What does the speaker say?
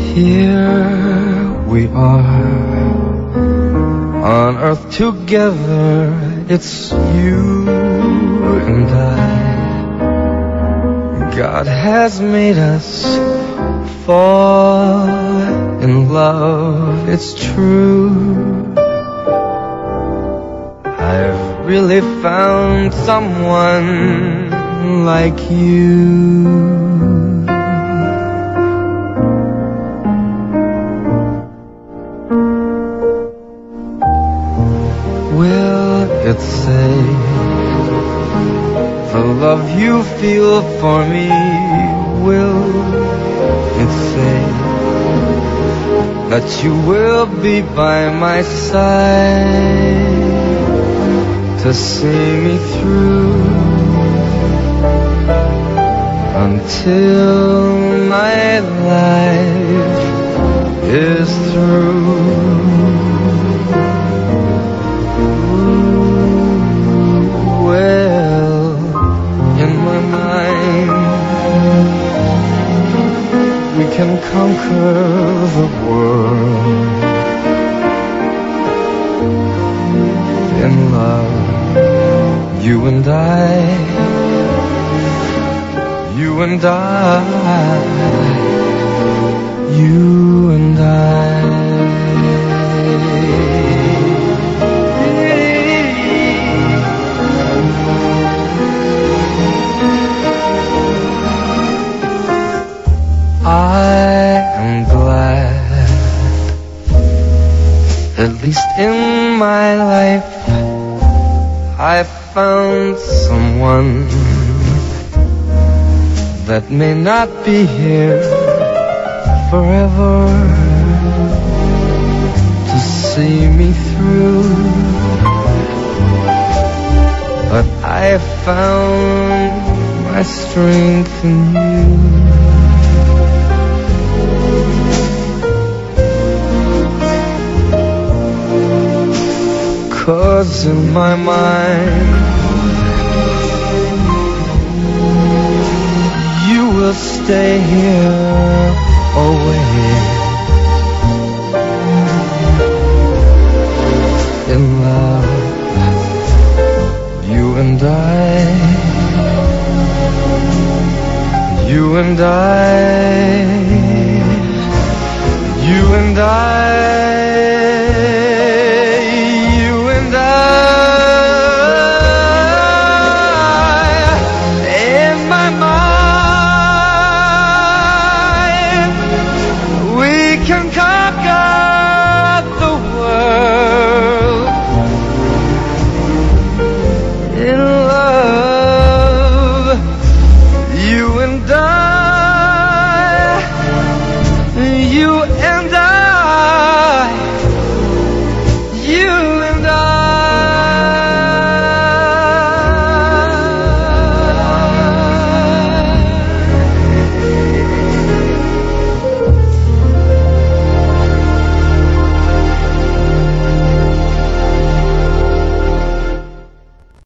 Here we are on earth together. It's you and I. God has made us fall in love, it's true. I've really found someone like you. Will it say the love you feel for me? Will it say that you will be by my side to see me through until my life is through? Well, in my mind, we can conquer the world. In love, you and I, you and I, you and I. I am glad, at least in my life, I found someone that may not be here forever to see me through, but I found my strength in you. 'Cause in my mind, you will stay here